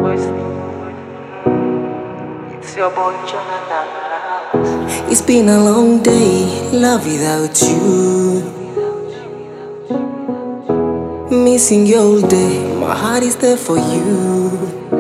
It's your boy Jonathan. It's been a long day, love without you. Missing you all day, my heart is there for you.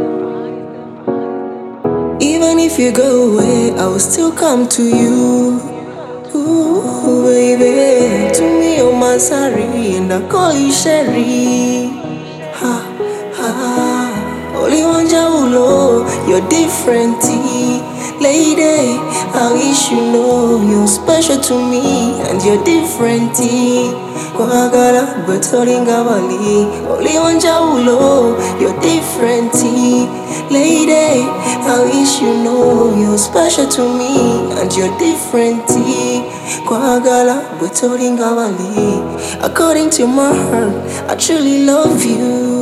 Even if you go away, I will still come to you. Ooh, baby, to me you're my Sari, and I call you Sherry. Ha, ha, only one Jaulo, you're different, lady. I wish you know you're special to me, and you're different. Kwagala, but Bali, only one Jaulo, you're different, lady. I wish you know you're special to me, and you're different. Kwagala, but Bali, according to my heart, I truly love you.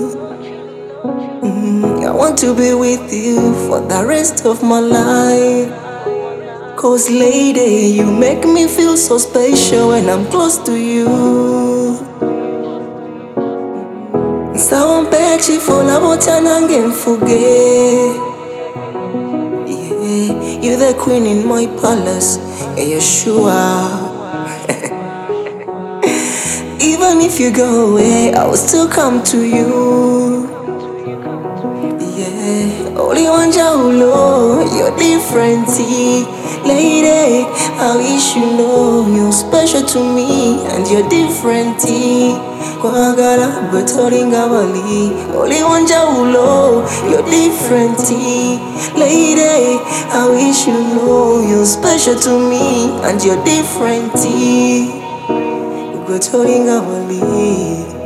I want to be with you for the rest of my life. Cause lady, you make me feel so special when I'm close to you. Sound pekshi for la botanang and forget. Yeah, you're the queen in my palace, and you're sure. Even if you go away, I will still come to you. Yeah, only one Jaulo, you're different, lady. I wish you know you're special to me, and you're different. Kwagala, but Bali, only one Jaulo, you're different, lady. I wish you know you're special to me, and you're different. Bali.